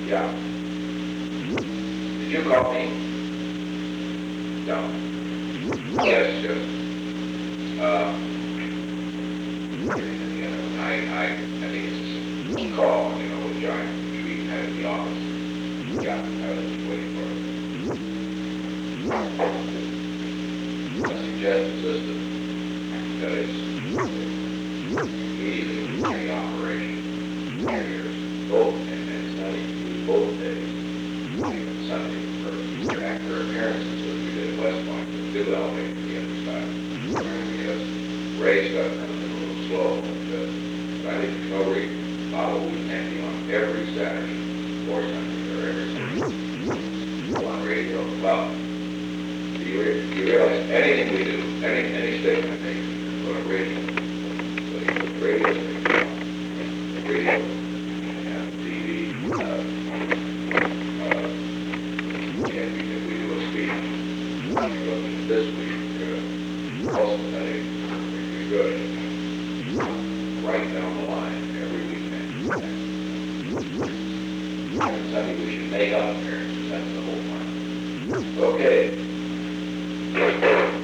Yeah. Did you call me? No. Yes, yes. Uh, I think it's a call, with Giant Tree out of the office. Yeah, I was just waiting for it. A suggested system that is immediately in operation. Years old, and it's not even both days. Even Sunday, for after appearances, which we did at West Point, to do elevate the other side. Because Ray's got a little slow, but I think there's no reason Bottle we can't be on every Saturday, or Sunday, or every Sunday. On radio. Well, you realize anything we do, any statement we make, is on radio. So you put radio station on, radio, and TV, if we do a speech, this week, also, I think, we're good. Right down the line, every weekend. Sunday we should make up here, that's the whole point. Okay.